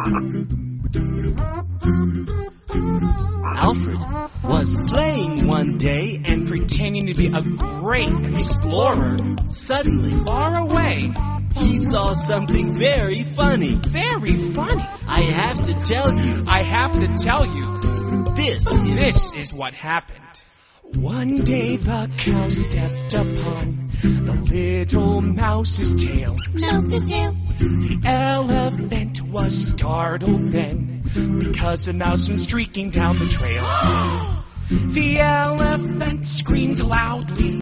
Alfred was playing one day and pretending to be a great explorer. suddenly Far away. he saw something very funny. Very funny. I have to tell you, I have to tell you, this is what happened. One day the cow stepped upon the little mouse's tail. Mouse's tail. The elephant was startled then, because a mouse went streaking down the trail. The elephant screamed loudly.